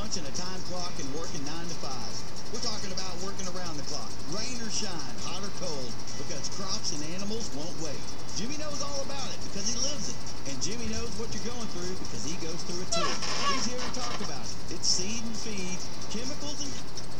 punching a time clock and working 9 to 5. We're talking about working around the clock, rain or shine, hot or cold, because crops and animals won't wait. Jimmy knows all about it because he lives it. And Jimmy knows what you're going through because he goes through it too. He's here to talk about it. It's seed and feed, chemicals and...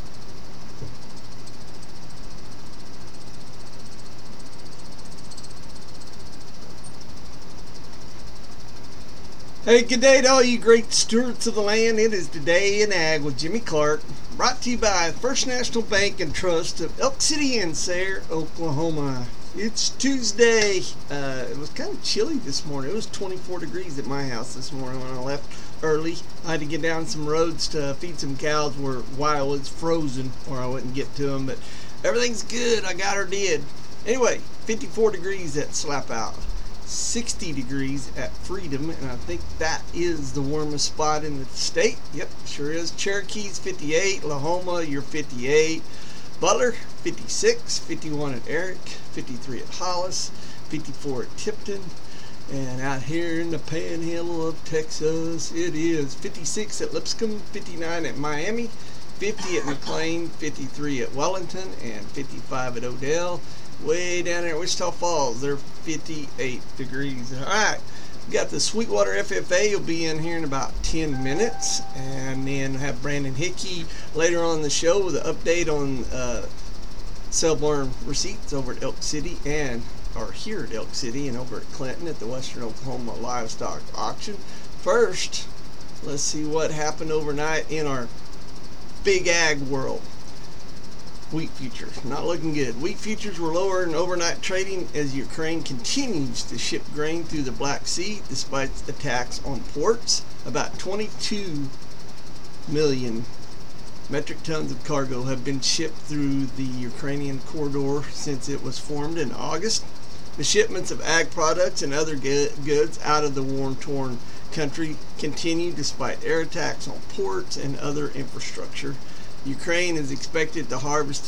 Hey, good day to all you great stewards of the land. It is Today in Ag with Jimmy Clark, brought to you by First National Bank and Trust of Elk City and Sayre, Oklahoma. It's Tuesday. It was kind of chilly this morning. It was 24 degrees at my house this morning when I left early. I had to get down some roads to feed some cows while it's frozen, or I wouldn't get to them. But everything's good. I got her did. Anyway, 54 degrees at Slapout. 60 degrees at Freedom, and I think that is the warmest spot in the state. Yep, sure is. Cherokee's 58, Lahoma, you're 58, Butler 56, 51 at Eric, 53 at Hollis, 54 at Tipton, and out here in the panhandle of Texas it is 56 at Lipscomb, 59 at Miami, 50 at McLean, 53 at Wellington, and 55 at Odell. Way down there at Wichita Falls, they're 58 degrees. Alright, we got the Sweetwater FFA. Will be in here in about 10 minutes. And then have Brandon Hickey later on in the show with an update on sale barn receipts over at Elk City or here at Elk City and over at Clinton at the Western Oklahoma Livestock Auction. First, let's see what happened overnight in our big ag world. Wheat futures not looking good. Wheat futures were lower in overnight trading as Ukraine continues to ship grain through the Black Sea despite attacks on ports. About 22 million metric tons of cargo have been shipped through the Ukrainian corridor since it was formed in August. The shipments of ag products and other goods out of the war-torn country continue despite air attacks on ports and other infrastructure. Ukraine is expected to harvest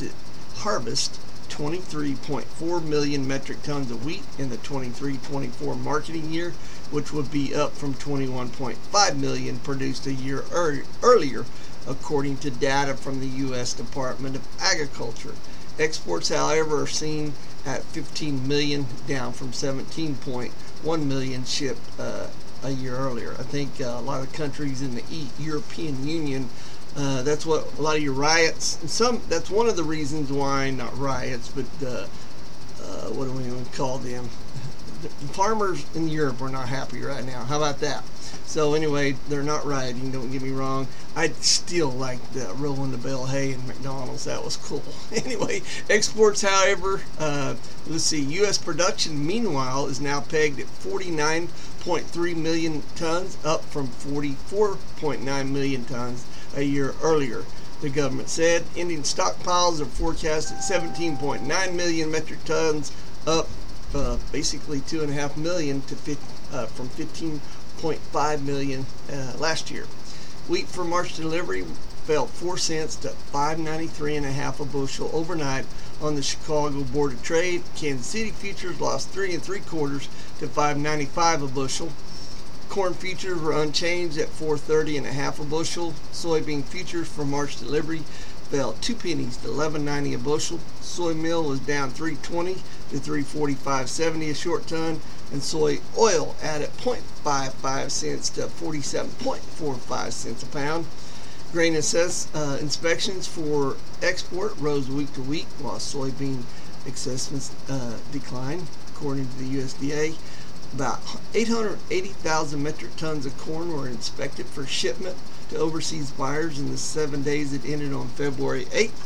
23.4 million metric tons of wheat in the 23-24 marketing year, which would be up from 21.5 million produced a year earlier, according to data from the U.S. Department of Agriculture. Exports, however, are seen at 15 million, down from 17.1 million shipped a year earlier. I think a lot of countries in the European Union, that's what a lot of your riots, that's one of the reasons why, not riots, but what do we even call them? The farmers in Europe are not happy right now. How about that? So anyway, they're not rioting, don't get me wrong. I still like the rolling the bale hay in McDonald's. That was cool. Anyway, exports, however, let's see, U.S. production, meanwhile, is now pegged at 49.3 million tons, up from 44.9 million tons a year earlier. The government said ending stockpiles are forecast at 17.9 million metric tons, up basically 2.5 million from 15.5 million last year. Wheat for March delivery fell 4 cents to $5.93.5 a bushel overnight on the Chicago Board of Trade. Kansas City futures lost 3 3/4 to $5.95 a bushel. Corn futures were unchanged at $4.30.5 a bushel. Soybean futures for March delivery fell 2 pennies to $11.90 a bushel. Soy meal was down 3.20 to $3.45.70 a short ton, and soy oil added 0.55 cents to 47.45 cents a pound. Grain inspections for export rose week to week, while soybean assessments declined, according to the USDA. About 880,000 metric tons of corn were inspected for shipment to overseas buyers in the 7 days that ended on February 8th.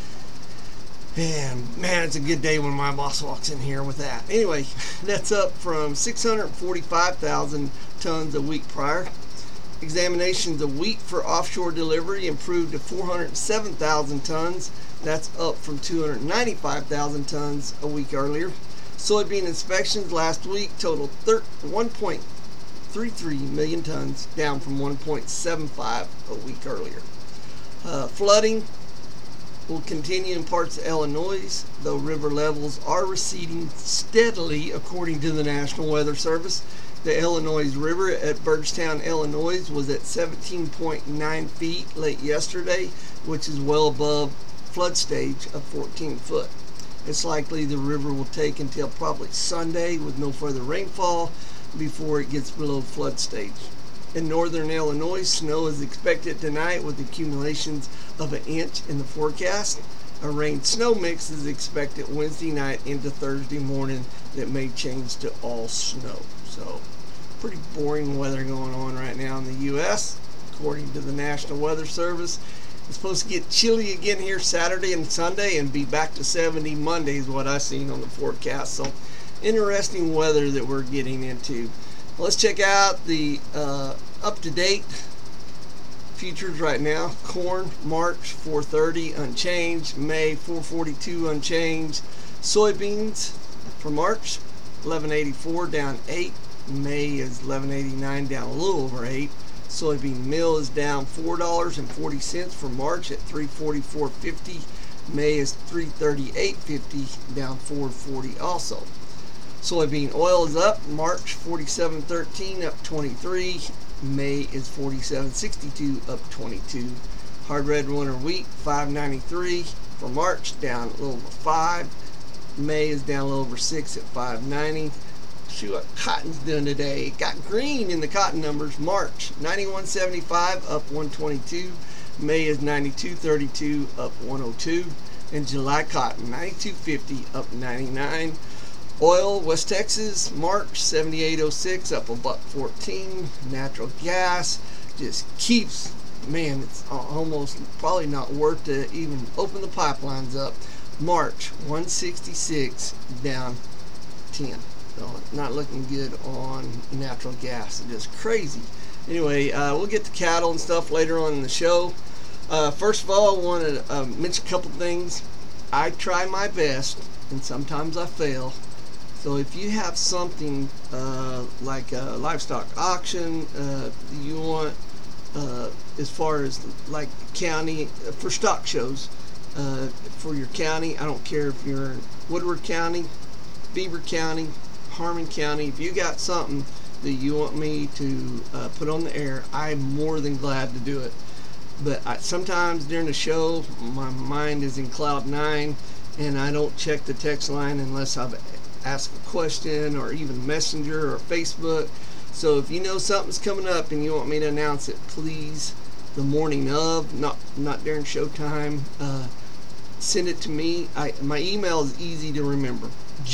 And man, it's a good day when my boss walks in here with that. Anyway, that's up from 645,000 tons a week prior. Examinations of wheat for offshore delivery improved to 407,000 tons. That's up from 295,000 tons a week earlier. Soybean inspections last week totaled 1.33 million tons, down from 1.75 a week earlier. Flooding will continue in parts of Illinois, though river levels are receding steadily, according to the National Weather Service. The Illinois River at Bardstown, Illinois was at 17.9 feet late yesterday, which is well above flood stage of 14 foot. It's likely the river will take until probably Sunday with no further rainfall before it gets below flood stage. In northern Illinois, snow is expected tonight with accumulations of an inch in the forecast. A rain-snow mix is expected Wednesday night into Thursday morning that may change to all snow. So, pretty boring weather going on right now in the U.S. According to the National Weather Service, it's supposed to get chilly again here Saturday and Sunday and be back to 70 Monday is what I've seen on the forecast. So, interesting weather that we're getting into. Let's check out the up-to-date futures right now. Corn, March 430 unchanged. May 442 unchanged. Soybeans for March 1184 down 8. May is 1189 down a little over 8. Soybean meal is down $4.40 for March at 344.50. May is 338.50 down 440 also. Soybean oil is up. March 47.13 up 23. May is 47.62 up 22. Hard red winter wheat 5.93 for March down a little over 5. May is down a little over 6 at 5.90. See what cotton's doing today. Got green in the cotton numbers. March 91.75 up 122. May is 92.32 up 102. And July cotton 92.50 up 99. Oil, West Texas, March 78.06 up $1.14. Natural gas just keeps, man, it's almost probably not worth to even open the pipelines up. March 166 down 10. So not looking good on natural gas. It's just crazy. Anyway, we'll get to cattle and stuff later on in the show. First of all, I want to mention a couple things. I try my best, and sometimes I fail. So if you have something like a livestock auction, you want, as far as like county, for stock shows, for your county, I don't care if you're in Woodward County, Beaver County, Harmon County, if you got something that you want me to put on the air, I'm more than glad to do it. But sometimes during the show, my mind is in cloud 9, and I don't check the text line unless I've asked a question, or even Messenger or Facebook. So if you know something's coming up and you want me to announce it, please, the morning of, not during showtime, send it to me. My email is easy to remember,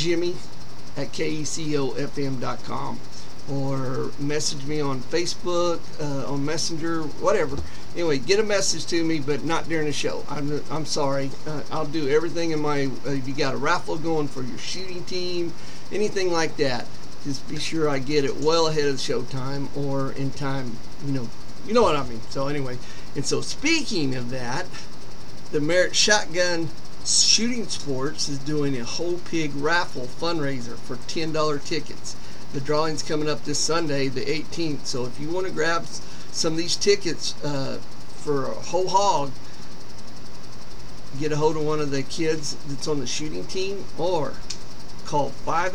Jimmy@KECOFM.com, or message me on Facebook, on Messenger, whatever. Anyway, get a message to me, but not during the show. I'm sorry. I'll do everything in my, if you got a raffle going for your shooting team, anything like that, just be sure I get it well ahead of the show time, or in time, you know what I mean. So anyway, and so speaking of that, the Merit Shotgun Shooting Sports is doing a whole pig raffle fundraiser for $10 tickets. The drawing's coming up this Sunday, the 18th. So if you want to grab some of these tickets for a whole hog, get a hold of one of the kids that's on the shooting team, or call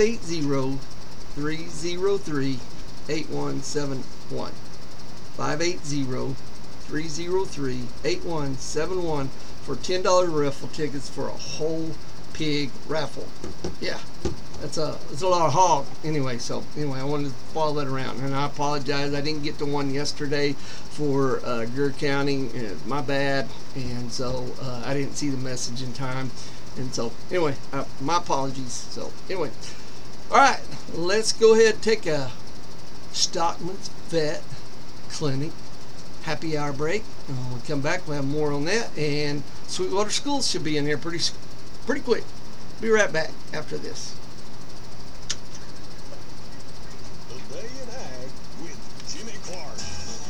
580-303-8171. 580-303-8171 for $10 raffle tickets for a whole pig raffle. Yeah, that's a lot of hog. Anyway, I wanted to follow that around, and I apologize. I didn't get to one yesterday for Greer County. My bad, and so I didn't see the message in time, and so anyway, my apologies. So anyway, all right, let's go ahead and take a Stockman's Vet Clinic happy hour break. When we come back, we'll have more on that, and Sweetwater Schools should be in here pretty quick. Be right back after this. The Day in Ag with Jimmy Clark.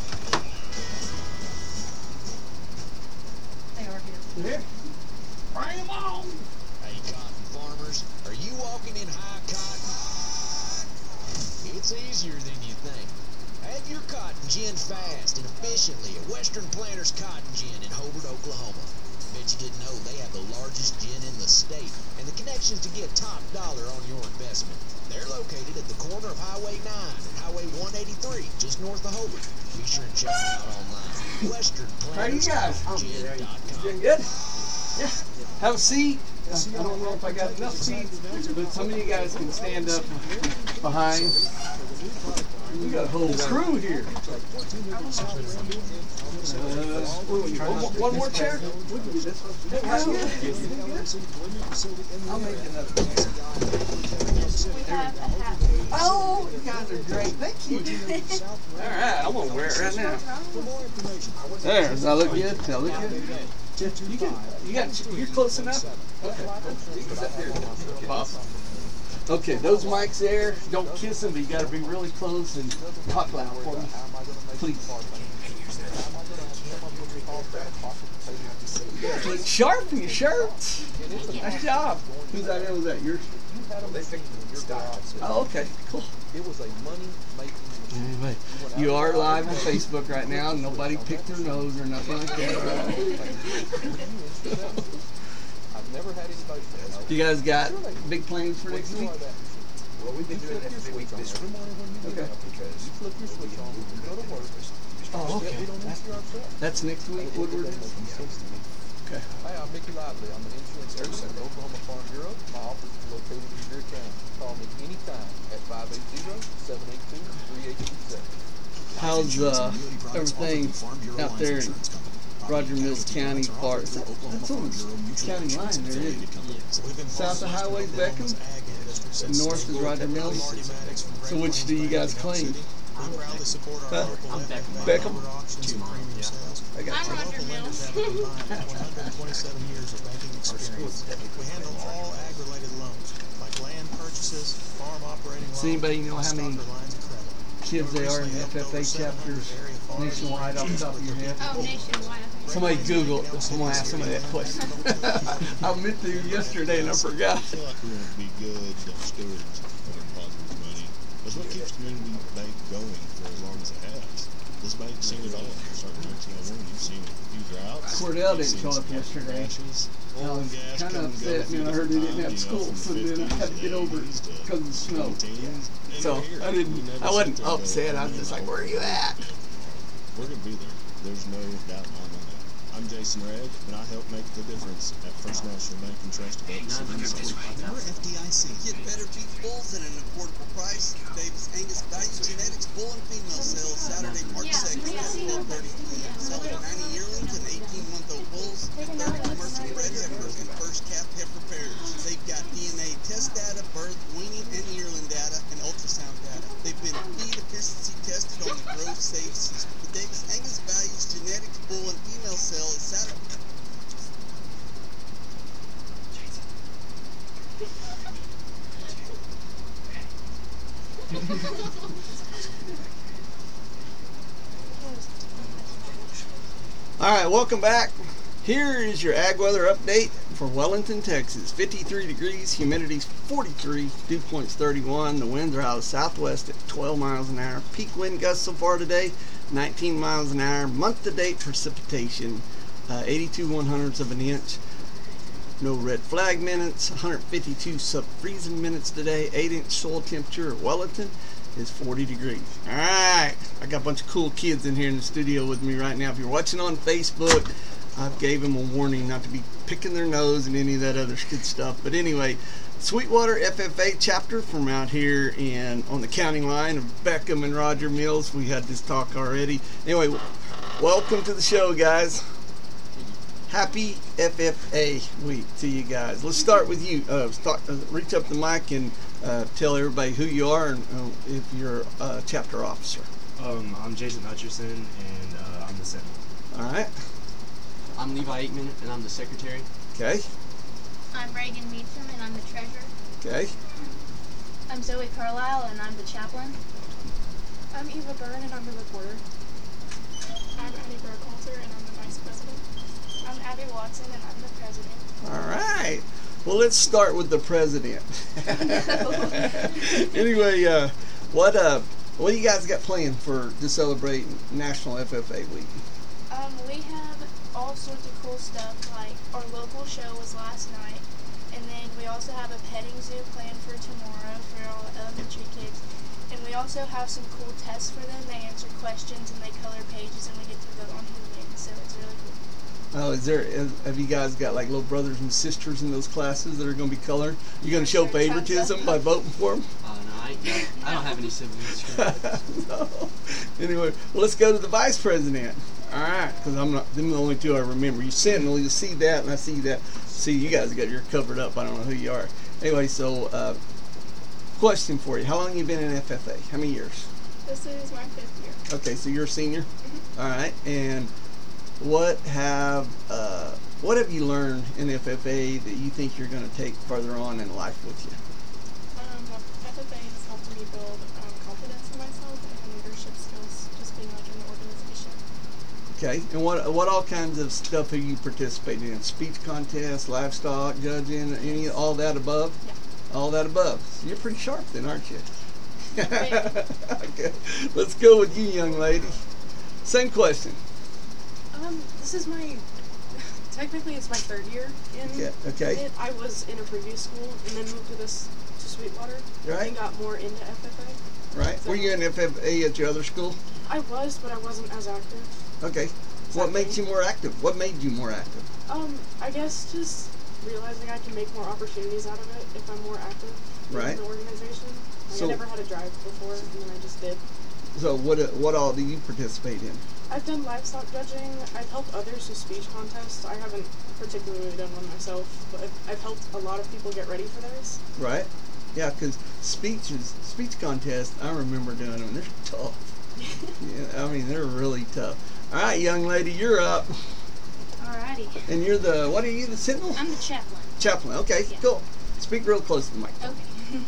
They are here. Yeah. Bring them on. Hey, cotton farmers, are you walking in high cotton? It's easier than you think. Have your cotton gin fast and efficiently at Western Planters Cotton Gin in Hobart, Oklahoma. Bet you didn't know they have the largest gin in the state and the connections to get top dollar on your investment. They're located at the corner of Highway 9 and Highway 183, just north of Hobart. Be sure and check them out online. How are you guys? WesternPlantersGin.com. Doing good? Yeah. Have a seat. I don't know if I got enough seats, but some of you guys can stand up behind. We got a whole crew here. One more chair? We can do this one. Hey, how you I'll make another chair. Oh, you guys are great. Thank you. All right, I'm going to wear it right now. There, does that look good? Does that look good? You're close enough? Okay. You can sit there. Bob. Okay, those mics there, don't kiss them, but you got to be really close and talk loud for me. Please. You guys look sharp in your shirts. Nice job. Whose idea was that? Yours? They picked your guy. Oh, okay, cool. It was a money-making machine. Anyway, you are live on Facebook right now. Nobody picked their nose or nothing like that. I've never had anybody say, You guys got big plans for next week? well, we've been doing next week this week. Okay. Because you flip your switch on, you go to work. Oh, okay. We don't answer ourselves. That's next week, Woodward? Okay. Hi, I'm Mickey Lively. I'm an insurance agent at Oklahoma Farm Bureau. My office is located in Greer County. Call me anytime at 580-782-3827. How's everything out there in Roger Mills County part? That's on the county line there, isn't it? South of Highway Beckham, north is Roger Mills. So which do you guys claim? I'm proud to support our local Beckham? auctions and premium sales. I got you. Our local lenders have a combined 127 years of banking experience. We handle all ag-related loans, like land purchases, farm operating loans, Does anybody know how many stocker lines of credit. kids they are in FFA chapters nationwide off the top of your head? Oh, nationwide. Somebody Google it. Someone asked somebody that question. I meant to yesterday and I forgot. I feel like we want to be good stewards of our depositors' money. That's what keeps community bank going for as long as it has. This bank's seen it all. Starting 1901, you've seen a few droughts. Cordell you've didn't seen show some up yesterday. crashes. I Oil was and gas kind come of and go upset a few when I heard he didn't have different school, times, so then I had to get over it because of the snow. So I wasn't upset. I was just like, "Where are you at?" We're going to be there. There's no doubt in my mind. I'm Jason Redd, and I help make the difference at First National Bank and Trust Bank. We're FDIC. Get better beef bulls at an affordable price. Davis Angus Value Genetics bull and female sales Saturday, March 2nd at 12:30 p.m. Selling 90 yearlings and 18-month-old bulls and 30 commercial bred heifers and first calf heifer pairs. They've got DNA test data, birth, weaning, and yearling data, and ultrasound data. They've been feed efficiency tested on the Grove Safe system. The Davis Angus Values Genetics bull and female sale is Saturday. All right, welcome back. Here is your ag weather update for Wellington, Texas. 53 degrees, humidity's 43, dew point's 31. The winds are out of southwest at 12 miles an hour. Peak wind gusts so far today, 19 miles an hour. Month to date precipitation, 82 100ths of an inch. No red flag minutes, 152 sub-freezing minutes today. 8-inch soil temperature at Wellington is 40 degrees. All right, I got a bunch of cool kids in here in the studio with me right now. If you're watching on Facebook, I gave them a warning not to be picking their nose and any of that other good stuff. But anyway, Sweetwater FFA chapter from out here on the county line of Beckham and Roger Mills. We had this talk already. Anyway, welcome to the show, guys. Happy FFA week to you guys. Let's start with you. Reach up the mic and tell everybody who you are and if you're a chapter officer. I'm Jason Hutcherson, and I'm the Sentinel. All right. I'm Levi Aikman, and I'm the secretary. Okay. I'm Reagan Meacham, and I'm the treasurer. Okay. I'm Zoe Carlisle, and I'm the chaplain. I'm Eva Byrne, and I'm the reporter. I'm Addie Burkhalter, and I'm the vice president. I'm Abby Watson, and I'm the president. All right. Well, let's start with the president. Anyway, what do you guys got planned to celebrate National FFA Week? We have all all sorts of cool stuff, like our local show was last night, and then we also have a petting zoo planned for tomorrow for all the elementary kids. And we also have some cool tests for them. They answer questions and they color pages, and we get to vote on who wins, so it's really cool. Oh, have you guys got like little brothers and sisters in those classes that are going to be colored? You going to show favoritism by voting for them? No, I don't have any siblings. No. Anyway, well, let's go to the vice president. All right, because them are the only two I remember. You sentinel, you see that, and I see that. See, you guys got your covered up. I don't know who you are. Anyway, so question for you: how long have you been in FFA? How many years? This is my 5th year. Okay, so you're a senior. Mm-hmm. All right, and what have you learned in FFA that you think you're going to take further on in life with you? FFA has helped me build confidence in myself and leadership skills, just being like in the organization. Okay, and what all kinds of stuff have you participated in? Speech contests, livestock judging, all that above? Yeah. All that above. So you're pretty sharp then, aren't you? Right. Okay, let's go with you, young lady. Same question. This is technically it's my 3rd year in Okay. it. I was in a previous school and then moved to Sweetwater. Right. And got more into FFA. Right. So Were you in FFA at your other school? I was, but I wasn't as active. Okay. What made you more active? What made you more active? I guess just realizing I can make more opportunities out of it if I'm more active Right. in the organization. Like So- I never had a drive before, and then I just did. So what all do you participate in? I've done livestock judging. I've helped others with speech contests. I haven't particularly done one myself, but I've helped a lot of people get ready for theirs. Right. Yeah, because speech contests, I remember doing them. They're tough. Yeah, I mean, they're really tough. All right, young lady, you're up. Alrighty. And you're the are you, the sentinel? I'm the chaplain. Chaplain. Okay, Yeah. cool. Speak real close to the mic. Okay.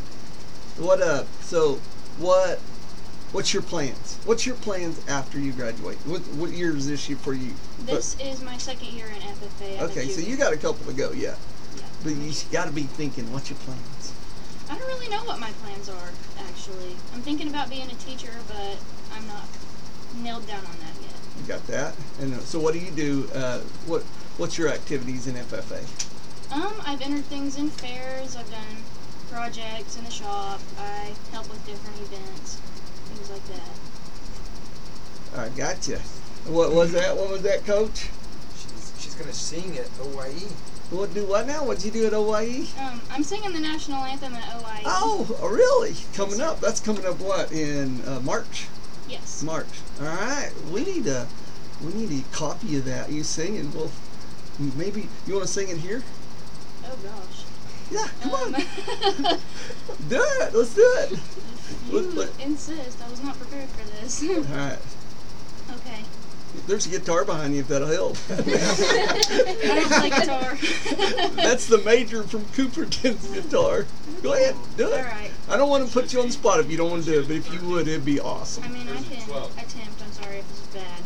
What's your plans? What's your plans after you graduate? What year is this year for you? This is my 2nd year in FFA. I'm a Okay, so junior. you got a couple to go, yeah. Yeah. But you got to be thinking, what's your plans? I don't really know what my plans are, actually. I'm thinking about being a teacher, but I'm not nailed down on that yet. You got that? And so what do you do? What's your activities in FFA? I've entered things in fairs. I've done projects in the shop. I help with different events, things like that. I gotcha. What was that? What was that, Coach? She's gonna sing at OYE. What now? What'd you do at OYE? I'm singing the national anthem at OIE. Oh, really? Coming up. That's coming up what, in March? Yes. March. All right. We need a copy of that. You singing? Well, maybe you want to sing it here? Oh gosh. Yeah, come on. Do it. Let's do it. You insist. I was not prepared for this. All right. Okay. There's a guitar behind you if that'll help. I don't play guitar. That's the major from Cooperton's guitar. Go ahead, do it. All right. I don't want to put you on the spot if you don't want to do it, but if you would, it'd be awesome. I mean, I can attempt. I'm sorry if this is bad.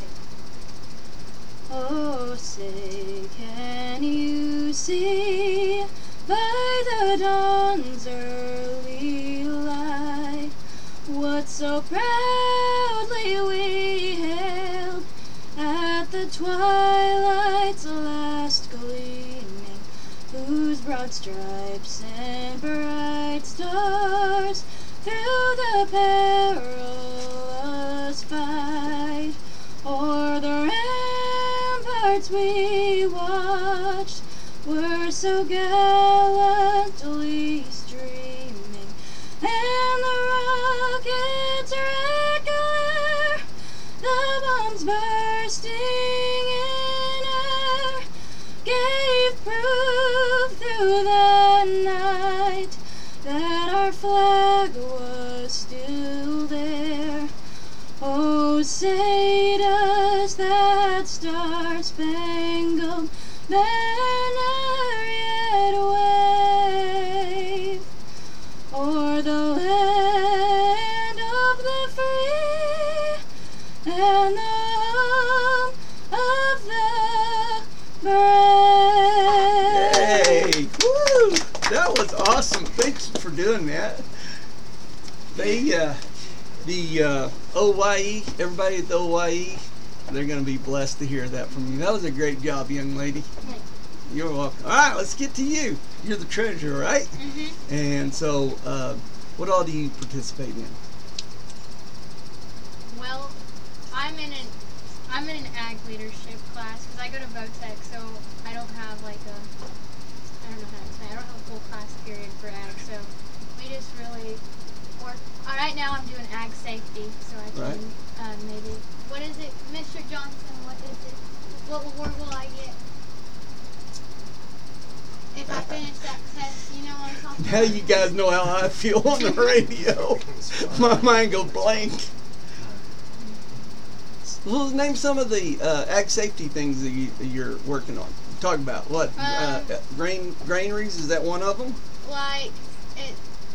Okay. Oh, say, can you see by the dawn's early light what so proudly we hailed at the twilight's last gleaming, whose broad stripes and bright stars through the perilous fight o'er the ramparts we watched were so gallantly streaming, and the rockets' red glare, the bombs bursting in air, gave proof through the night that our flag was still there. Oh, say does that star-spangled banner yet wave o'er the land of the free and the home of the brave? Yay! Woo! That was awesome. Thanks for doing that. The OYE, everybody at the OYE, They're going to be blessed to hear that from you. That was a great job, young lady. You're welcome. All right, let's get to you. You're the treasurer, right? Mm-hmm. And so, what all do you participate in? Well, I'm in an ag leadership class because I go to VOTEC, so I don't have like I don't know how to say, I don't have a full class period for ag, so we just really work. Right now I'm doing ag safety, so I can maybe, what is it, Mr. Johnson, what is it? What award will I get? If I finish that test, you know what I'm talking about? Now you guys know how I feel on the radio. My mind goes blank. Well, name some of the ag safety things that you're working on. Talk about what granaries, is that one of them? Like it.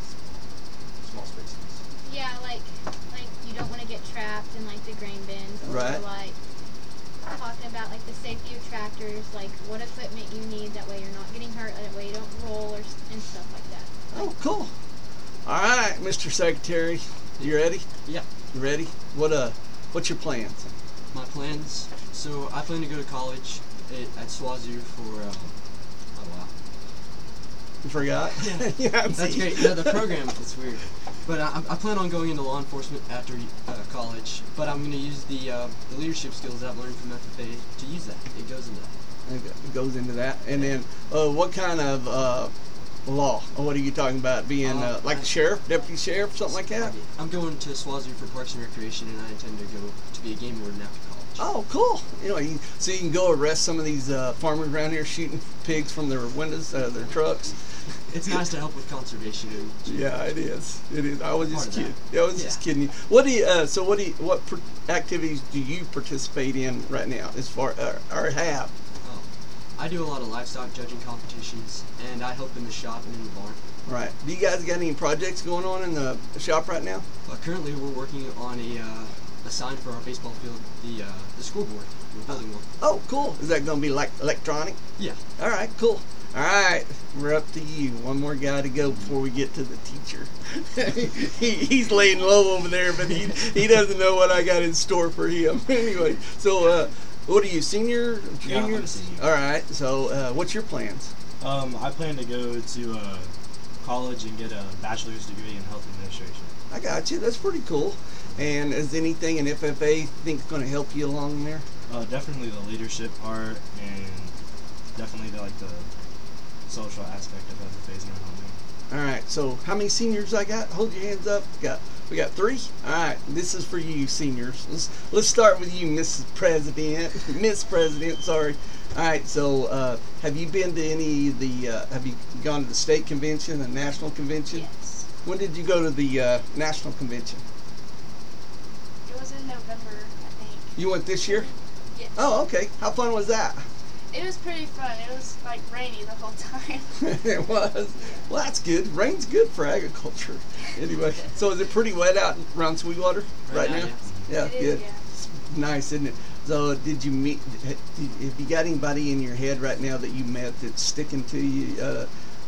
Small spaces. Yeah, like you don't want to get trapped in like the grain bins, or Right. like talking about like the safety of tractors, like what equipment you need, that way you're not getting hurt, that way you don't roll and stuff like that. Oh, cool. All right, Mr. Secretary, you ready? Yeah. You ready? What's your plans? My plans. So I plan to go to college at SWAZU for a while. You forgot? Yeah. Yeah, That's great. No, the program is weird. But I plan on going into law enforcement after college. But I'm going to use the leadership skills that I've learned from FFA to use that. It goes into that. It goes into that. And then, what kind of law? What are you talking about? Being like a sheriff, deputy sheriff, something like that? I'm going to SWAZU for Parks and Recreation, and I intend to go to be a game warden after college. Oh, cool. You know, so you can go arrest some of these farmers around here shooting pigs from their windows, their trucks. It's nice to help with conservation. Yeah, it is. It is. I was just Part of kidding. that. Yeah, I was just kidding you. What activities do you participate in right now, as far or have? I do a lot of livestock judging competitions, and I help in the shop and in the barn. Right. Do you guys got any projects going on in the shop right now? Currently, we're working on a sign for our baseball field, the scoreboard. We're building one. Oh, cool. Is that going to be like electronic? Yeah. All right, cool. All right, we're up to you. One more guy to go before we get to the teacher. He's laying low over there, but he doesn't know what I got in store for him. Anyway, so what are you, senior, junior? Yeah, I'm a senior. All right, so what's your plans? I plan to go to college and get a bachelor's degree in health administration. I got you. That's pretty cool. And is anything in FFA think going to help you along there? Definitely the leadership part, and definitely the social aspect of FFA is going to help me. All right. So how many seniors I got? Hold your hands up. We got 3. All right. This is for you, seniors. Let's start with you, Mrs. President. Miss President. Sorry. All right. So have you been to any of the? Have you gone to the state convention, the national convention? Yes. When did you go to the national convention? It was in November, I think. You went this year? Yes. Oh, okay. How fun was that? It was pretty fun. It was like rainy the whole time. It was. Well, that's good. Rain's good for agriculture. Anyway, so is it pretty wet out around Sweetwater right now? Yeah, It good. is, yeah. It's nice, isn't it? So, did you meet? Have you got anybody in your head right now that you met that's sticking to you?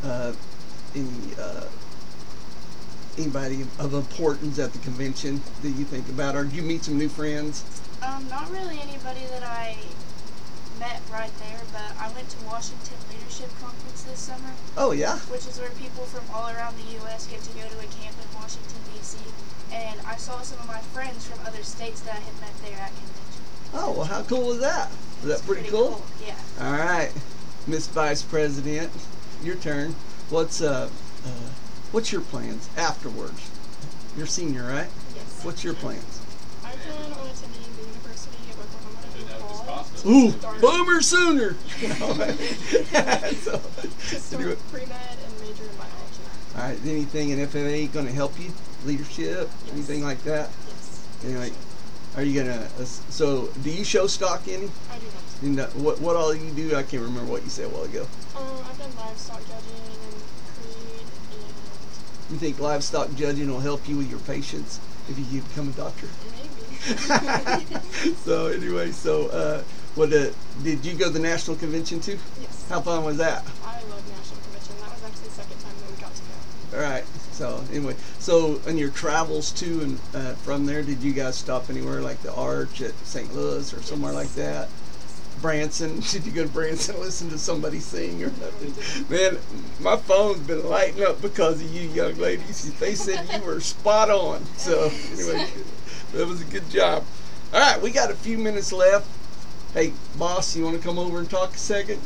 Anybody of importance at the convention that you think about, or did you meet some new friends? Not really anybody that I met right there, but I went to Washington Leadership Conference this summer. Oh yeah. Which is where people from all around the U.S. get to go to a camp in Washington, D.C. And I saw some of my friends from other states that I had met there at convention. Oh well, how cool was that? Was that pretty cool? Yeah. All right, Miss Vice President, your turn. What's your plans afterwards? You're senior, right? Yes. What's your plans? I plan on attending the University of Oklahoma in fall. Ooh, Start- Boomer Sooner! So, to start pre-med and major in biology. all right, anything in FFA going to help you? Leadership? Yes. Anything like that? Yes. Anyway, are you going to, so do you show stock any? I do not. You know, what all you do? I can't remember what you said a while ago. I've done livestock judging and creed and You think livestock judging will help you with your patients if you become a doctor? maybe. So anyway, did you go to the national convention too? Yes. How fun was that? I love national convention. That was actually the second time that we got to go. All right. So anyway, so in your travels to and from there, did you guys stop anywhere like the Arch at St. Louis or somewhere like that? Branson, did you go to Branson and listen to somebody sing or nothing? Man, my phone's been lighting up because of you young ladies. They said you were spot on. So anyway, that was a good job. All right, we got a few minutes left. Hey, boss, you want to come over and talk a second?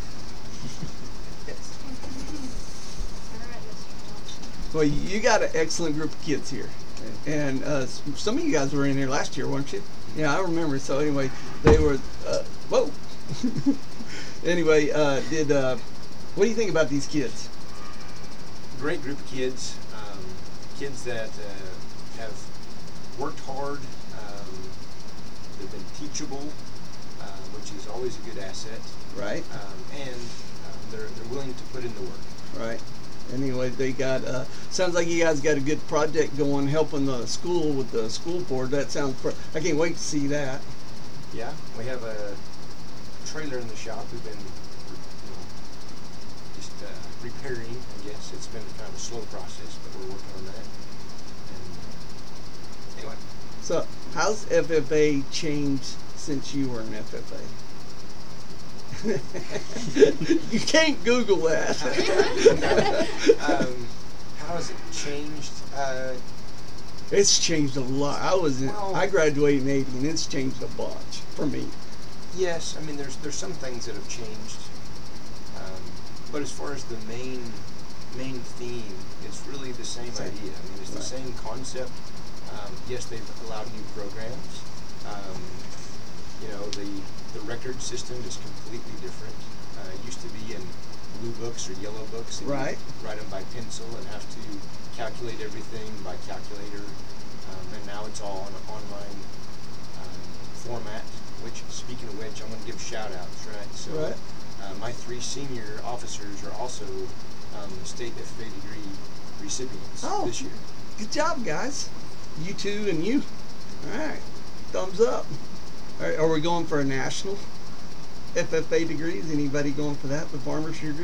Well, you got an excellent group of kids here. And some of you guys were in here last year, weren't you? Yeah, I remember. So anyway, they were, whoa. Anyway, what do you think about these kids? Great group of kids. Kids that have worked hard. They've been teachable, which is always a good asset. Right. And they're willing to put in the work. Right. Anyway, they got, sounds like you guys got a good project going helping the school with the school board. That sounds, I can't wait to see that. Yeah, we have a trailer in the shop. We've been just repairing, I guess. It's been kind of a slow process, but we're working on that. And anyway. So, how's FFA changed since you were in FFA? You can't Google that. How has it changed? It's changed a lot. I graduated in '80, and it's changed a bunch for me. Yes, I mean there's some things that have changed, but as far as the main theme, it's really the same idea. I mean, it's the same concept. Yes, they've allowed new programs. You know, the record system is completely different. It used to be in blue books or yellow books. And right. You write them by pencil and have to calculate everything by calculator. And now it's all on an online format, which, speaking of which, I'm going to give shout-outs, right? So, right. My 3 senior officers are also state FFA degree recipients this year. Good job, guys. You two and you. All right. Thumbs up. All right, are we going for a national FFA degree? Is anybody going for that, the farmer's degree?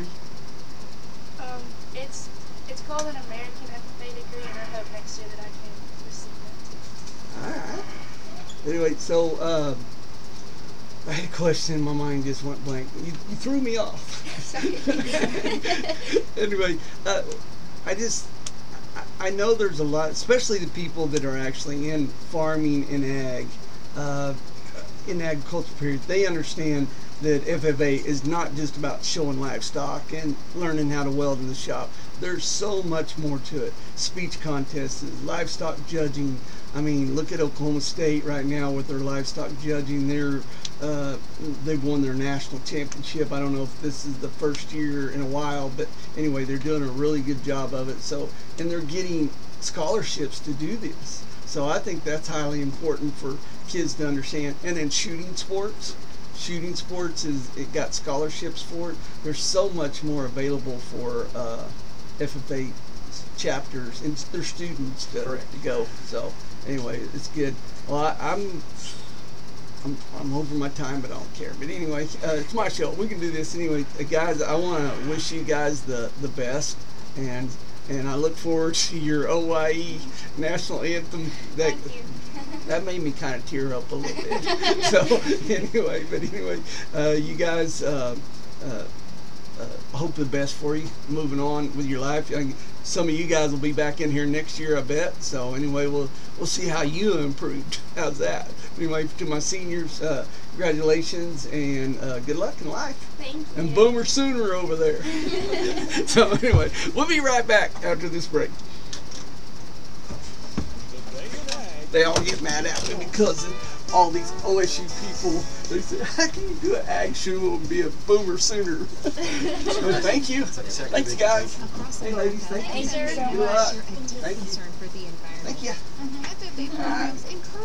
It's called an American FFA degree, and I hope next year that I can receive it. All right. Anyway, so I had a question in my mind, just went blank. You threw me off. Anyway, I know there's a lot, especially the people that are actually in farming and ag, in agriculture period, they understand that FFA is not just about showing livestock and learning how to weld in the shop. There's so much more to it. Speech contests, livestock judging. I mean, look at Oklahoma State right now with their livestock judging. They've won their national championship. I don't know if this is the first year in a while, but anyway, they're doing a really good job of it. So, and they're getting scholarships to do this. So I think that's highly important for kids to understand. And then shooting sports it got scholarships for it. There's so much more available for FFA chapters and their students to go. So anyway, it's good. Well, I'm over my time, but I don't care. But anyway, it's my show. We can do this anyway, guys. I want to wish you guys the best, and I look forward to your OYE national anthem. That made me kind of tear up a little bit. So anyway, you guys, hope the best for you moving on with your life. Some of you guys will be back in here next year, I bet. So anyway, we'll see how you improved. How's that? Anyway, to my seniors, congratulations and good luck in life. Thank you. And Boomer Sooner over there. So anyway, we'll be right back after this break. They all get mad at me because of all these OSU people. They say, how can you do an ag show and be a Boomer Sooner? So, thank you. Thanks, guys. Hey, ladies. Thank you. Thank you. Good luck. Thank you. Thank you. For the environment. Thank you. FFA programs encourage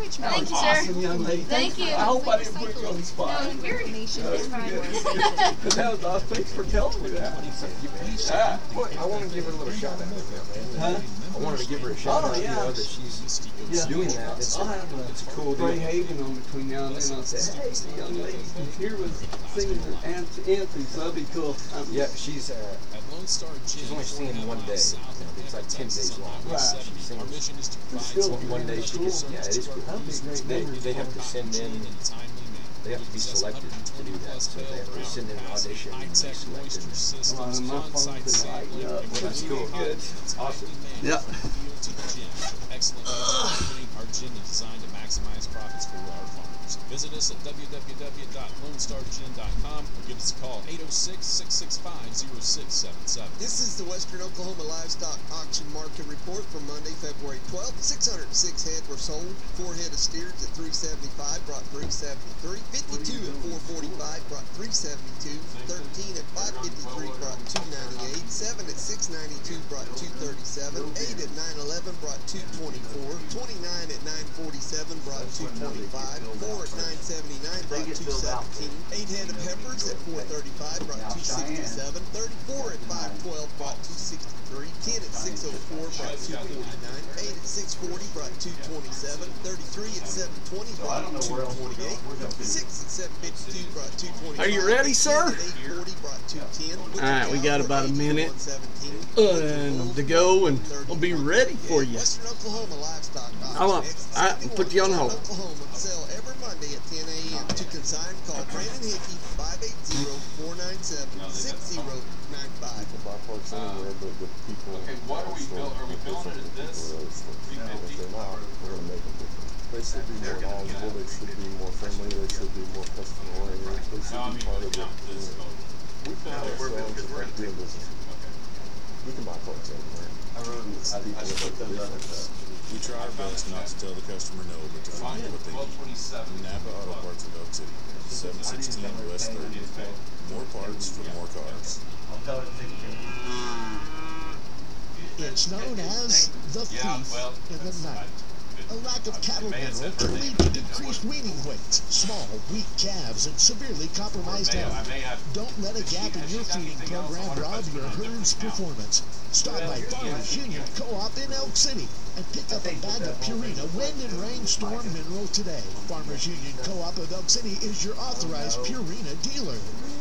which Thank you, sir. Awesome, young lady. Thank you. I hope I didn't put you on the spot. No, you're information is fine. That was awesome. Thanks for telling me that. Yeah. I want to give her a little shout out. Huh? I wanted to give her a shout out. You know that she's doing that. It's I'll have it's a cool Ray deal. Hagen on between now and then. I'll say, hey, the young lady here was singing the anthem, so that'd be cool. Yeah, she's only singing one day. It's like 10 days long. Right. She's singing Still one day. She just yeah, it is cool. That'd be a great memory. They have to send in. They have to be selected to do that. So they have to send in an audition and be selected. Well, my phone's been lighting up. That's cool. Good. Awesome. Yeah. Excellent marketing. Our gin is designed to maximize profits for our farmers. Visit us at www.lonestargin.com or give us a call 806-665-0677. This is the Western Oklahoma Livestock Auction Market Report for Monday, February 12th. 606 head were sold. 4 head of steers at $375 brought $373. 52 at $445 brought $372. 13 at $553 brought $298. 7 at $692 brought $237. 8 at $911 brought $224. 29 at $947 brought $225. 4 at $979 brought $217. 8 head of peppers at $435 brought $267. 34 at $512 brought $263. 10 at $604 brought $249. 8 at $640 brought $227. 33 at $720 brought $228. 6 at $752 brought $225. Are you ready, sir? 840 brought $210. All right, we got about a minute to go, and we'll be ready for you. Western Oklahoma Livestock I put you on hold. Oklahoma sell every Monday at 10 a.m. To consign, call Brandon Hickey 580-497-6095. Buy parts anywhere, but the people. Okay, what are we building? Are we building it at this? If they're not, we're gonna make them different. They should be more knowledgeable. They should be more friendly. They should be more customer oriented. They should be part of it. We found ourselves as doing business. We can buy parts anywhere. We try our best not to tell the customer no, but to find what they need. Napa Auto Parts of Elk City, 716 US 30. More parts for more cars. It's known as the thief in the night. A lack of cattle mineral can lead to decreased weaning weight, small, weak calves, and severely compromised health. Don't let a gap in your feeding program rob your herd's performance. Stop by Farmers Union Co-op in Elk City and pick up a bag of Purina Wind and Rainstorm Mineral today. Farmers Union Co-op of Elk City is your authorized Purina dealer.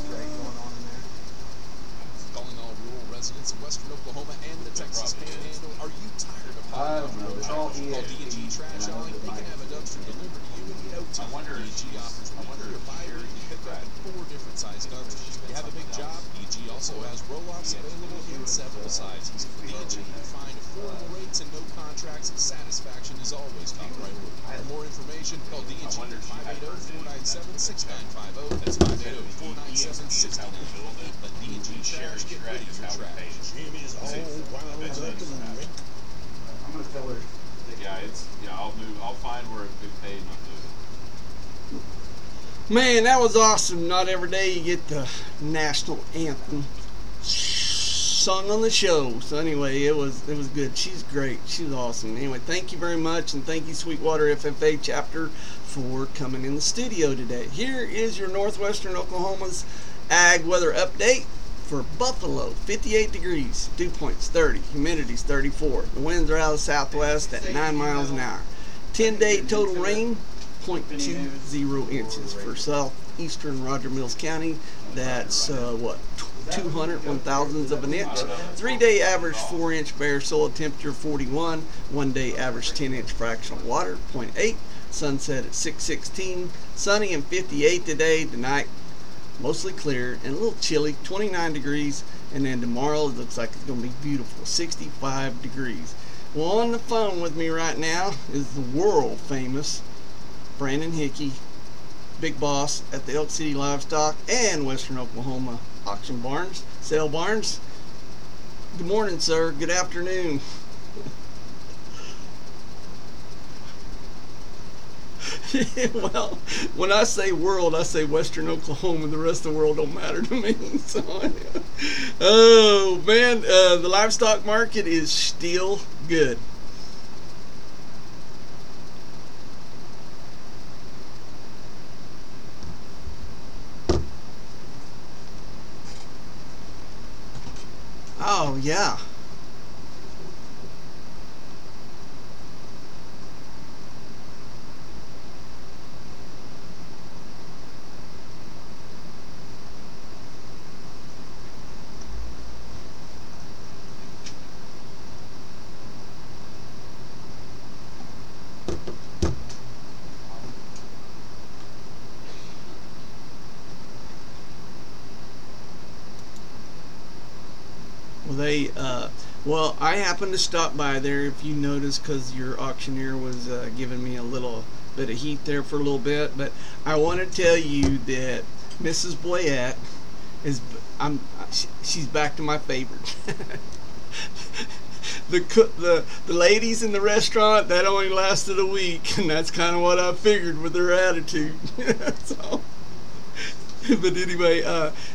Calling all rural residents of Western Oklahoma and the Texas Panhandle, are you tired of hauling Call D&G Trash Hauling. They can have a dumpster delivered to you when you know to. D&G offers weekly or bi-weekly pickup in 4 different size dumpsters. You have a big job? D&G also has roll-offs available in several sizes. For D&G, you find affordable rates and no contracts, and satisfaction is always top priority. For more information, call D&G at 580-497-6950. That's 580-497-6950. Let D&G Trash get rid of your trash. Jim is all wound up and Rick. I'm gonna tell her. Yeah, I'll find where it's been paid and I'll do it. Man, that was awesome. Not every day you get the national anthem sung on the show. So anyway, it was good. She's great. She was awesome. Anyway, thank you very much, and thank you Sweetwater FFA chapter for coming in the studio today. Here is your Northwestern Oklahoma's ag weather update. For Buffalo, 58 degrees, dew points 30, humidity's 34. The winds are out of the southwest at 9 miles an hour. 10-day total rain, 0.20 inches. For southeastern Roger Mills County, that's 200 1/1000ths of an inch. 3-day average 4-inch bare soil temperature 41. 1-day average 10-inch fractional water 0.8. Sunset at 6:16. Sunny and 58 today. Tonight, mostly clear and a little chilly, 29 degrees, and then tomorrow it looks like it's going to be beautiful, 65 degrees. Well, on the phone with me right now is the world famous Brandon Hickey, big boss at the Elk City Livestock and Western Oklahoma Auction Barns, Sale Barns. Good morning, sir. Good afternoon. Well, when I say world, I say Western Oklahoma. The rest of the world don't matter to me. So, oh man, the livestock market is still good. Oh, yeah. Well, I happened to stop by there, if you notice, because your auctioneer was giving me a little bit of heat there for a little bit. But I want to tell you that Mrs. Boyette she's back to my favorite. The ladies in the restaurant, that only lasted a week, and that's kind of what I figured with their attitude. So. But anyway,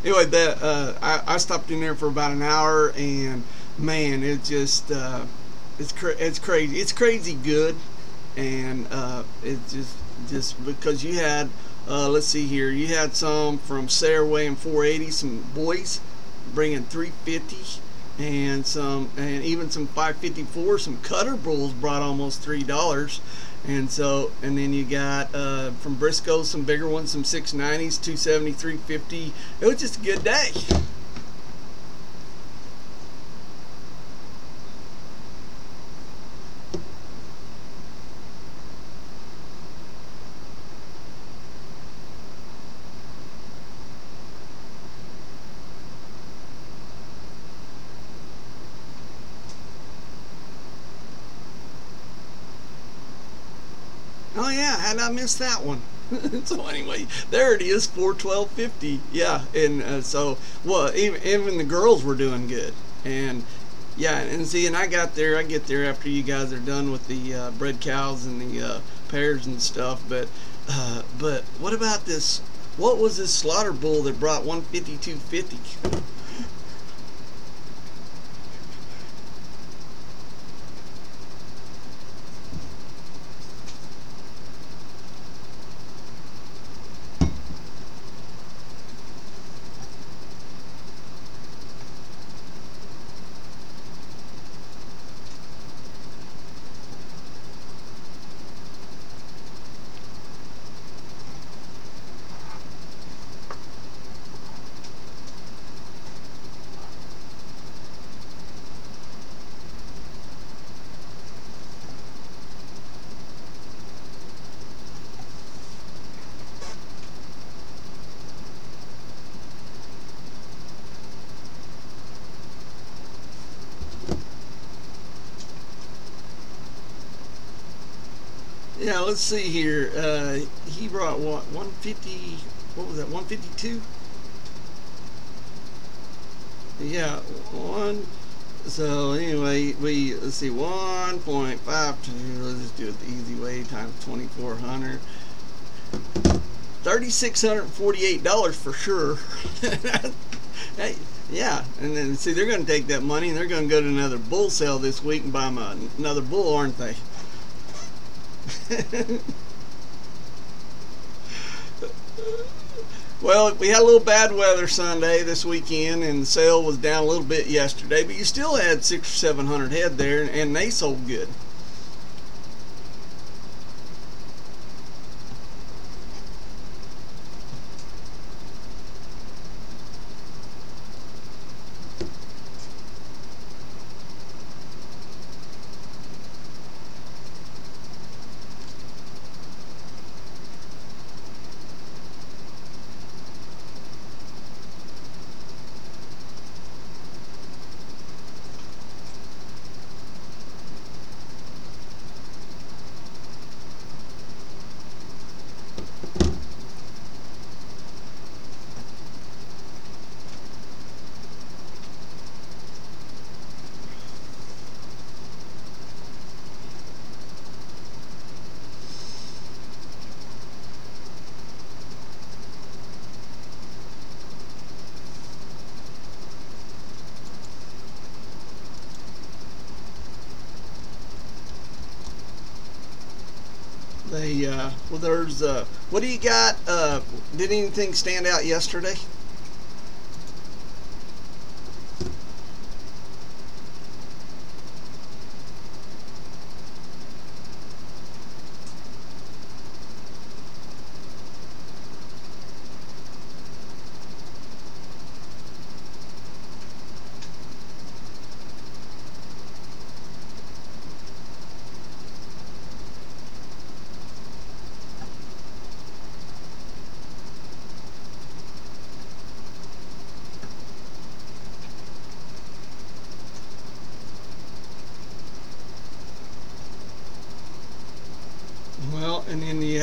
I stopped in there for about an hour, and man, it just it's crazy. It's crazy good, and it's just because you had let's see here, you had some from Saraway and 480, some boys bringing 350, and even some 554. Some Cutter bulls brought almost $3. And then you got from Briscoe some bigger ones, some 690s, 270, 350. It was just a good day. Oh yeah, had I missed that one? So anyway, there it is, 412.50. Yeah, and so well, even the girls were doing good, and yeah, and see, and I get there after you guys are done with the bred cows and the pairs and stuff. But what about this? What was this slaughter bull that brought 152.50? Yeah, let's see here. He brought what, 150? What was that? 152? Yeah, one. So anyway, let's see, 1.52. Let's just do it the easy way, times 2,400. $3,648 for sure. Hey, yeah, and then see, they're going to take that money and they're going to go to another bull sale this week and buy them another bull, aren't they? Well, we had a little bad weather Sunday this weekend, and the sale was down a little bit yesterday, but you still had 600 or 700 head there, and they sold good. Well, there's what do you got? Did anything stand out yesterday?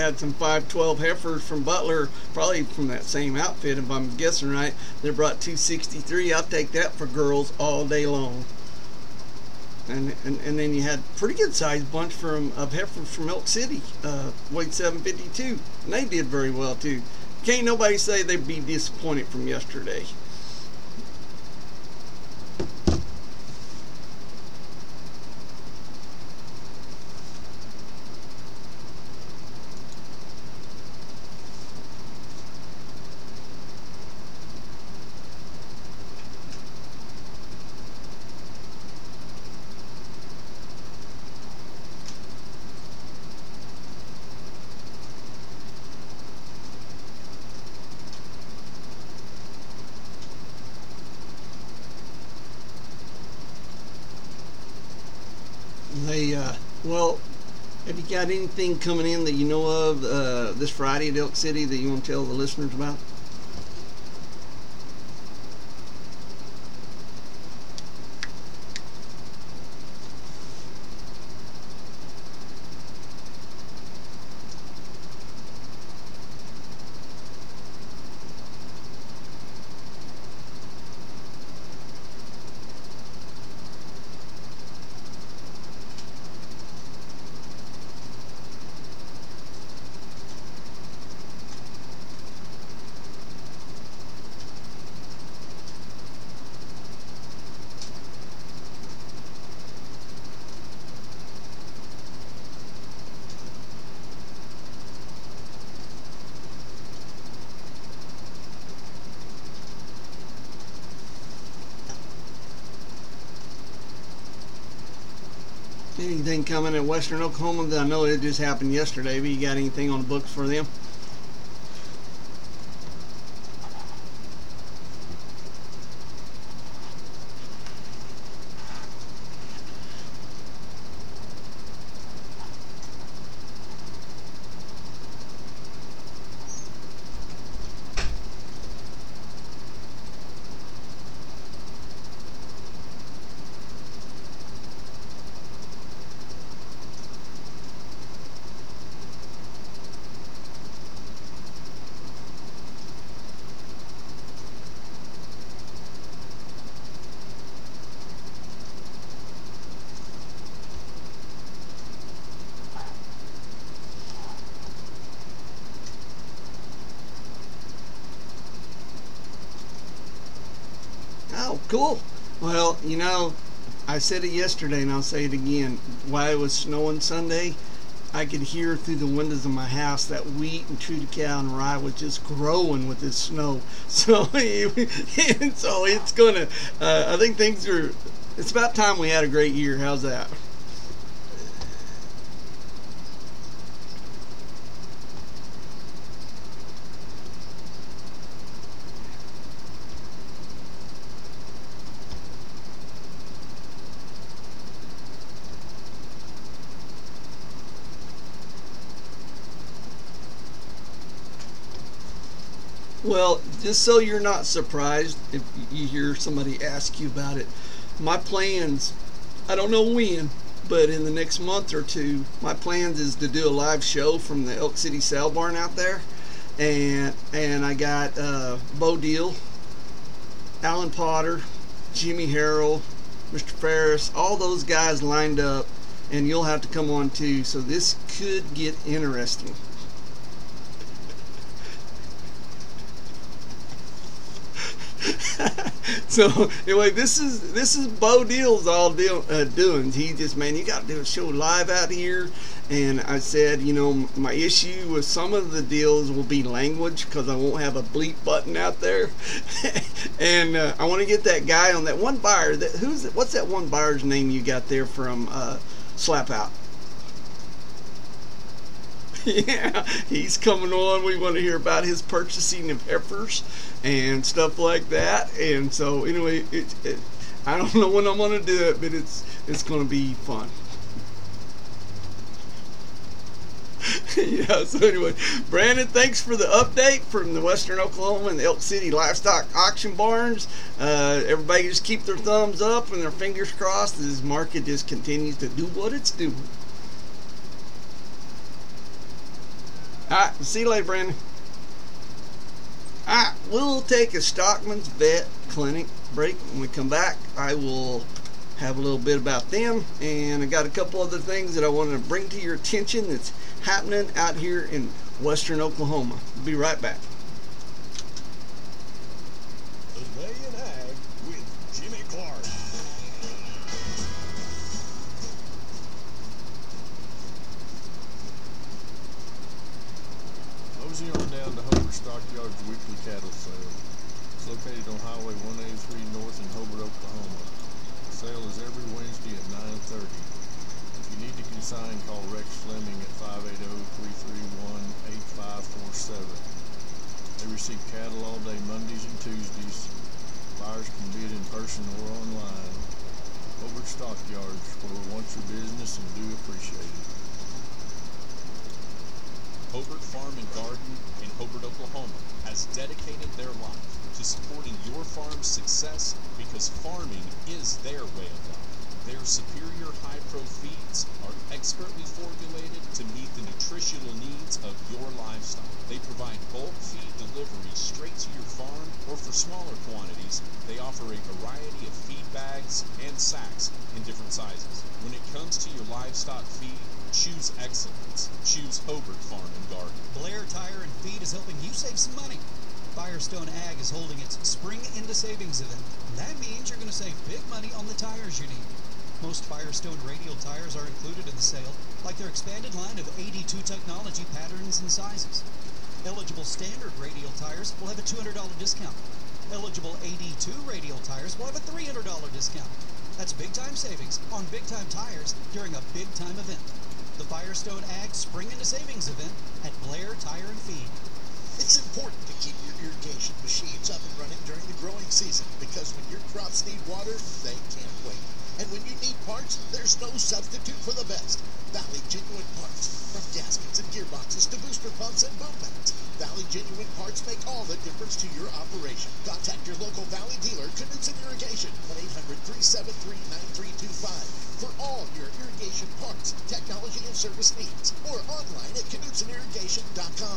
had some 512 heifers from Butler, probably from that same outfit if I'm guessing right. They brought 263. I'll take that for girls all day long. And then you had a pretty good sized bunch of heifers from Elk City, weighed 752, and they did very well too. Can't nobody say they'd be disappointed from yesterday. Well, have you got anything coming in that you know of this Friday at Elk City that you want to tell the listeners about? Anything coming at Western Oklahoma? I know it just happened yesterday, but you got anything on the books for them? Oh, cool. Well, you know, I said it yesterday and I'll say it again. While it was snowing Sunday, I could hear through the windows of my house that wheat and true to cow and rye was just growing with this snow. So, so it's gonna, I think it's about time we had a great year. How's that? Well, just so you're not surprised if you hear somebody ask you about it, my plans, I don't know when, but in the next month or two, my plans is to do a live show from the Elk City Sale Barn out there. And I got Bo Deal, Alan Potter, Jimmy Harrell, Mr. Ferris, all those guys lined up, and you'll have to come on too. So this could get interesting. So anyway, this is Bo Deal's doings. He just, man, you got to do a show live out here. And I said, you know, my issue with some of the deals will be language because I won't have a bleep button out there. And I want to get that guy on that one buyer. What's that one buyer's name you got there from Slap Out? Yeah, he's coming on. We want to hear about his purchasing of heifers and stuff like that. And so anyway, I don't know when I'm going to do it, but it's going to be fun. Yeah, so anyway, Brandon, thanks for the update from the Western Oklahoma and the Elk City Livestock Auction Barns. Everybody just keep their thumbs up and their fingers crossed as this market just continues to do what it's doing. Alright, see you later, Brandon. Alright, we'll take a Stockman's Vet Clinic break. When we come back, I will have a little bit about them, and I got a couple other things that I wanted to bring to your attention that's happening out here in western Oklahoma. Be right back. Today in Ag with Jimmy Clark. Mosey on down to Hobart Stockyards weekly cattle sale. It's located on Highway 183 North in Hobart, Oklahoma. The sale is every Wednesday at 9:30. If you need to consign, call Rex Fleming at 580-331-8547. They receive cattle all day Mondays and Tuesdays. Buyers can bid in person or online. Hobart Stockyards, where we want your business and do appreciate it. Hobart Farm and Garden in Hobart, Oklahoma has dedicated their life to supporting your farm's success because farming is their way of life. Their superior high-pro feeds are expertly formulated to meet the nutritional needs of your livestock. They provide bulk feed delivery straight to your farm, or for smaller quantities, they offer a variety of feed bags and sacks in different sizes. When it comes to your livestock feed, choose excellence. Choose Hobart Farm and Garden. Blair Tire and Feed is helping you save some money. Firestone Ag is holding its Spring Into Savings event. That means you're going to save big money on the tires you need. Most Firestone radial tires are included in the sale, like their expanded line of 82 technology patterns and sizes. Eligible standard radial tires will have a $200 discount. Eligible 82 radial tires will have a $300 discount. That's big-time savings on big-time tires during a big-time event. The Firestone Ag Spring Into Savings event at Blair Tire and Feed. It's important to keep your irrigation machines up and running during the growing season because when your crops need water, they can't wait. And when you need parts, there's no substitute for the best. Valley Genuine Parts. From gaskets and gearboxes to booster pumps and boom mats, Valley Genuine Parts make all the difference to your operation. Contact your local Valley dealer, Knutson Irrigation, at 800-373-9325 for all your irrigation parts, technology, and service needs. Or online at KnutsonIrrigation.com.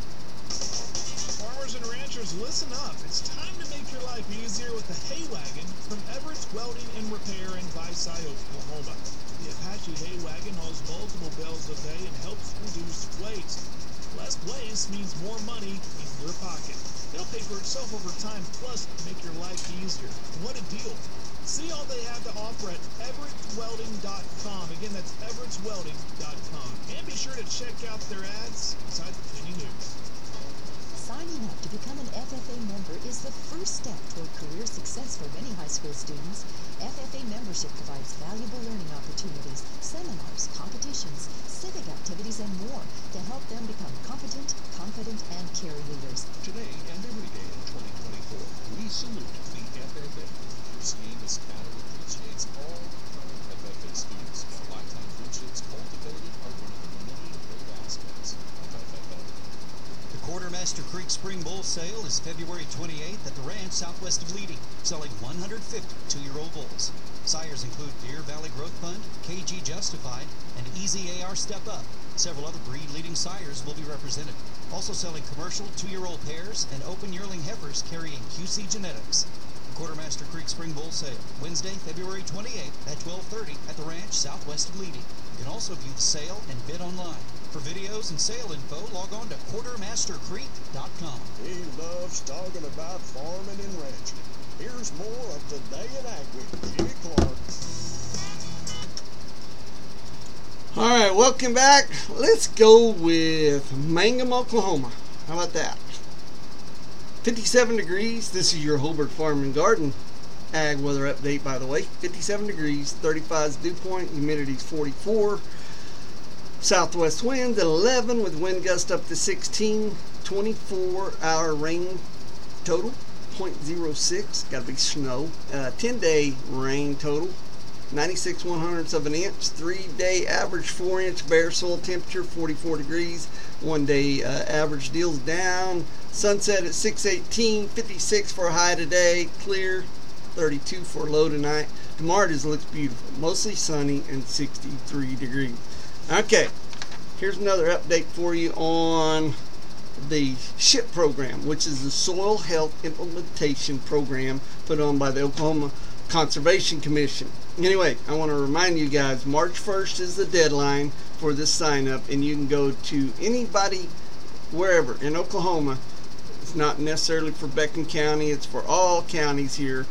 Farmers and ranchers, listen up. It's time to make your life easier with the hay wagon from Everett's Welding and Repair in Visay, Oklahoma. The Apache hay wagon hauls multiple bales of hay and helps reduce waste. Less waste means more money in your pocket. It'll pay for itself over time, plus make your life easier. What a deal. See all they have to offer at EverettWelding.com. Again, that's EverettsWelding.com. And be sure to check out their ads inside the Penny News. Signing up to become an FFA member is the first step toward career success for many high school students. FFA membership provides valuable learning opportunities, seminars, competitions, civic activities, and more to help them become competent, confident, and care leaders. Today and every day in 2024, we salute the FFA. Your scheme is cattle appreciates all current FFA students. Lifetime friendships cultivated are one of the many great aspects of FFA. The Quartermaster Creek Spring Bull Sale is February 28th at the ranch southwest of Leading, selling 150 two-year-old bulls. Sires include Deer Valley Growth Fund, KG Justified, and Easy AR Step Up. Several other breed-leading sires will be represented. Also selling commercial two-year-old pairs and open yearling heifers carrying QC genetics. The Quartermaster Creek Spring Bull Sale, Wednesday, February 28th at 12:30 at the ranch southwest of Leading. You can also view the sale and bid online. For videos and sale info, log on to QuartermasterCreek.com. He loves talking about farming and ranching. Here's more of Today in Ag with Jimmy Clark. Alright, welcome back. Let's go with Mangum, Oklahoma. How about that? 57 degrees. This is your Hobart Farm and Garden ag weather update, by the way. 57 degrees, 35 is dew point, humidity is 44. Southwest winds at 11 with wind gust up to 16. 24-hour rain total, 0.06. Got to be snow. 10-day rain total, 96/100ths of an inch. 3-day average 4-inch bare soil temperature, 44 degrees. 1-day average deals down. Sunset at 6:18. 56 for a high today. Clear. 32 for a low tonight. Tomorrow just looks beautiful. Mostly sunny and 63 degrees. Okay, here's another update for you on the SHIP program, which is the Soil Health Implementation Program put on by the Oklahoma Conservation Commission. Anyway, I want to remind you guys, March 1st is the deadline for this sign up, and you can go to anybody wherever in Oklahoma. It's not necessarily for Beckton County, it's for all counties here.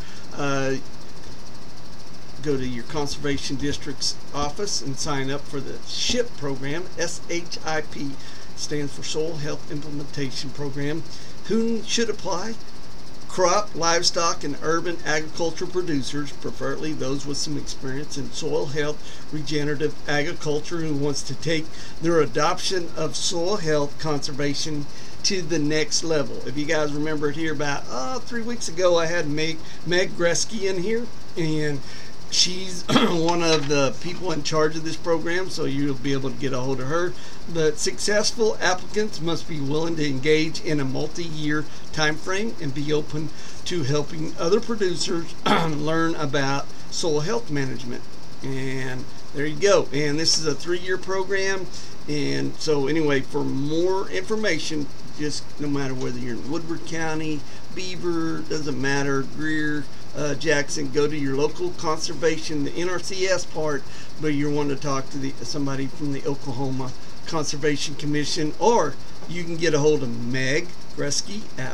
Go to your conservation district's office and sign up for the SHIP program. SHIP stands for Soil Health Implementation Program. Who should apply? Crop, livestock, and urban agricultural producers, preferably those with some experience in soil health, regenerative agriculture, who wants to take their adoption of soil health conservation to the next level. If you guys remember it here, about 3 weeks ago, I had Meg Gresky in here, and she's one of the people in charge of this program, so you'll be able to get a hold of her. The successful applicants must be willing to engage in a multi-year time frame and be open to helping other producers learn about soil health management. And there you go. And this is a 3-year program. And so anyway, for more information, just no matter whether you're in Woodward County, Beaver, doesn't matter, Greer, Jackson, go to your local conservation, the NRCS part, but you want to talk to somebody from the Oklahoma Conservation Commission, or you can get a hold of Meg Gresky at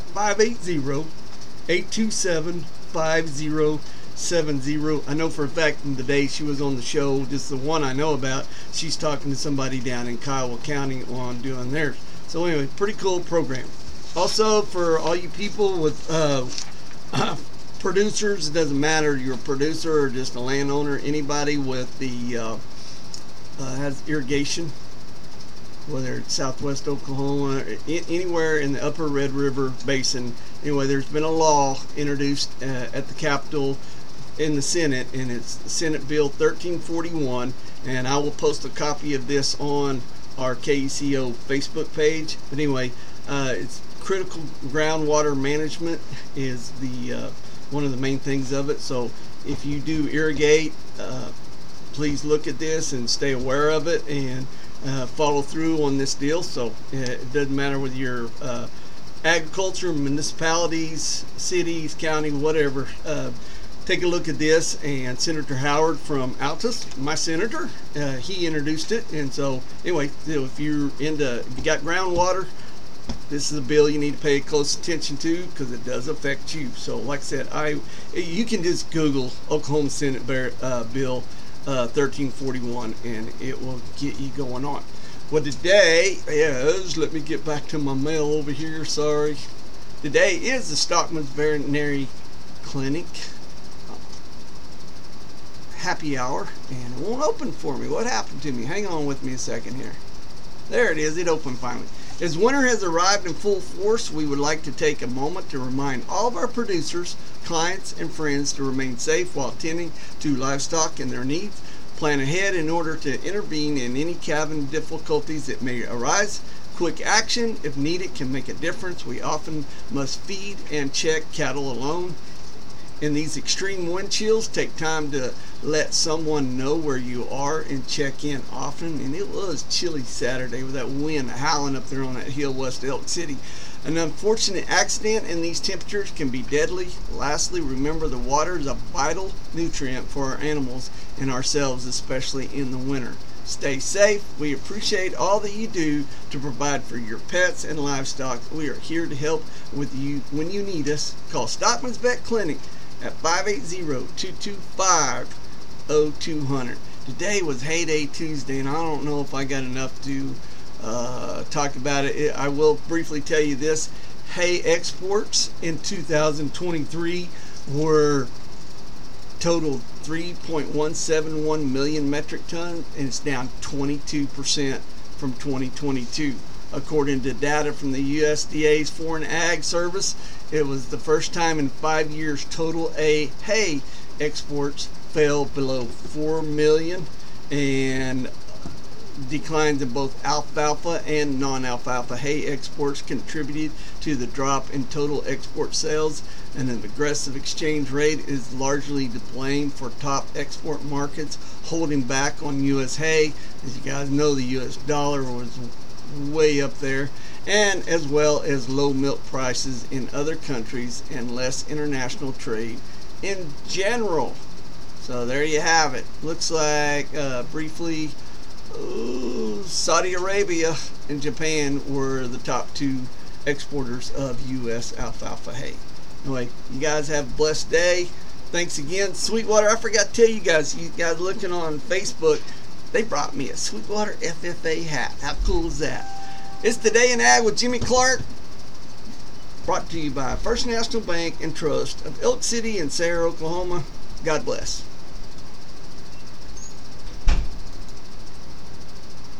580-827-5070. I know for a fact in the day she was on the show, just the one I know about, she's talking to somebody down in Kiowa County on doing theirs. So anyway, pretty cool program. Also, for all you people with producers, it doesn't matter, you're a producer or just a landowner, anybody with the has irrigation, whether it's southwest Oklahoma, anywhere in the upper Red River Basin. Anyway, there's been a law introduced at the Capitol in the Senate, and it's Senate Bill 1341, and I will post a copy of this on our KECO Facebook page. But anyway, it's critical groundwater management is the one of the main things of it. So if you do irrigate, please look at this and stay aware of it and follow through on this deal. So it doesn't matter whether you're agriculture, municipalities, cities, county, whatever. Take a look at this. And Senator Howard from Altus, my senator, he introduced it. And so anyway, if you got groundwater, this is a bill you need to pay close attention to, because it does affect you. So like I said, you can just Google Oklahoma Senate Bill 1341 and it will get you going on. Well, today is, let me get back to my mail over here, sorry. Today is the Stockman's Veterinary Clinic happy hour, and it won't open for me. What happened to me? Hang on with me a second here. There it is, it opened finally. As winter has arrived in full force, we would like to take a moment to remind all of our producers, clients, and friends to remain safe while tending to livestock and their needs. Plan ahead in order to intervene in any calving difficulties that may arise. Quick action, if needed, can make a difference. We often must feed and check cattle alone. In these extreme wind chills, take time to let someone know where you are and check in often. And it was chilly Saturday with that wind howling up there on that hill west of Elk City. An unfortunate accident in these temperatures can be deadly. Lastly, remember the water is a vital nutrient for our animals and ourselves, especially in the winter. Stay safe. We appreciate all that you do to provide for your pets and livestock. We are here to help with you when you need us. Call Stockman's Vet Clinic at 580-225-0200. Today was Heyday Tuesday, and I don't know if I got enough to talk about it. I will briefly tell you this. Hay exports in 2023 were totaled 3.171 million metric tons, and it's down 22% from 2022. According to data from the USDA's Foreign Ag Service, it was the first time in 5 years total hay exports fell below 4 million, and declines in both alfalfa and non-alfalfa hay exports contributed to the drop in total export sales, and an aggressive exchange rate is largely to blame for top export markets holding back on U.S. hay. As you guys know, the U.S. dollar was way up there, and as well as low milk prices in other countries and less international trade in general. So there you have it. Looks like briefly Saudi Arabia and Japan were the top two exporters of U.S. alfalfa hay. Anyway, you guys have a blessed day. Thanks again. Sweetwater, I forgot to tell you guys looking on Facebook, they brought me a Sweetwater FFA hat. How cool is that? It's Today in Ag with Jimmy Clark, brought to you by First National Bank and Trust of Elk City and Sayre, Oklahoma. God bless.